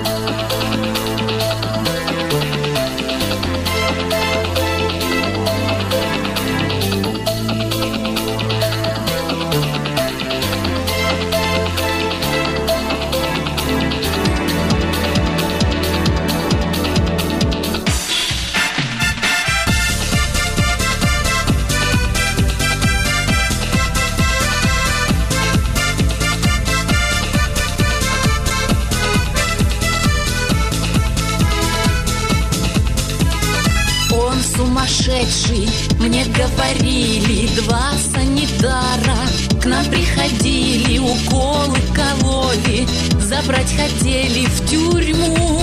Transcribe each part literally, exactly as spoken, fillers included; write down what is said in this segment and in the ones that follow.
Сумасшедший, мне говорили два санитара. К нам приходили, уколы кололи, забрать хотели в тюрьму.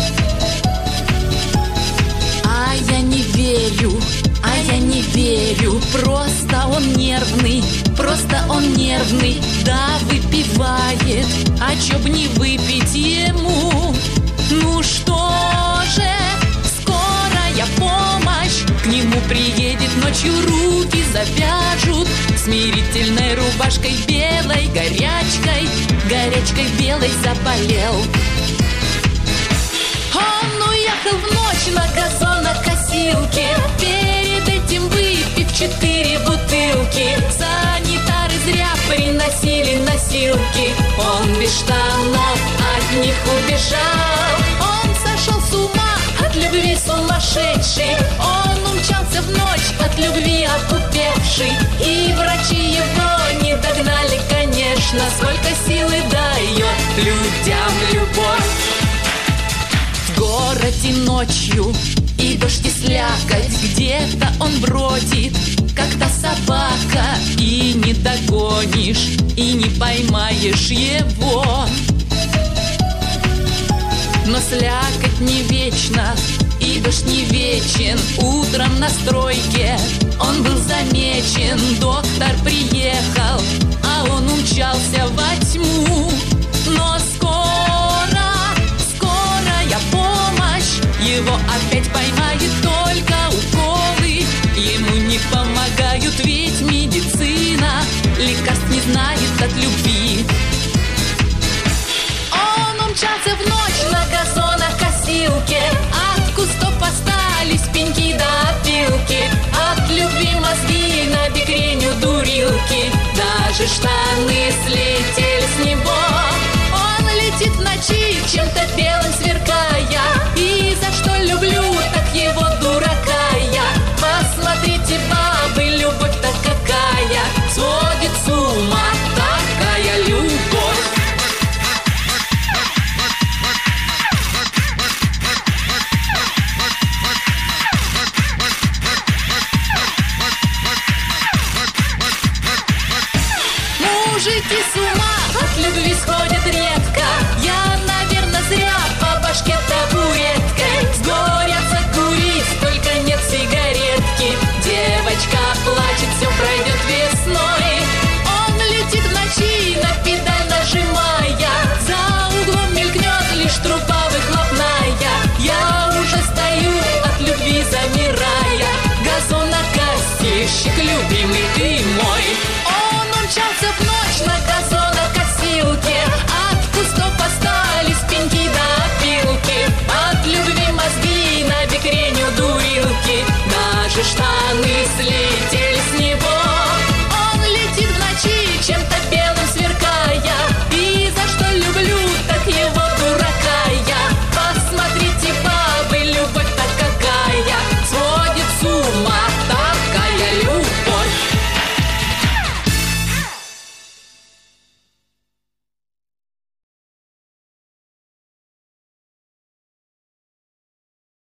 А я не верю, а я не верю. Просто он нервный, просто он нервный. Да, выпивает, а чё б не выпить ему? Ну что же, скорая помощь к нему приедет, ночью руки завяжут смирительной рубашкой белой, горячкой, горячкой белой заболел. Он уехал в ночь на газонокосилке, перед этим выпив четыре бутылки. Санитары зря приносили носилки, он без штанов от них убежал. Он сошел с ума от любви сумасшедший, он умчался в ночь от любви опупевший. И врачи его не догнали, конечно, сколько силы дает людям любовь. В городе ночью и дождь и слякоть, где-то он бродит, как та собака, и не догонишь, и не поймаешь его. Но слякоть не вечна, и дождь не вечен. Утром на стройке он был замечен, доктор приехал, а он умчался во тьму. Но скоро, скорая помощь его опять поймает, только уколы ему не помогают, ведь медицина лекарств не знает от любви. Он умчался в ночь на газонокосилке, от кустов остались пеньки до опилки, от любви мозги на бекрень у дурилки, даже штаны слетели с него. Он летит в ночи, чем-то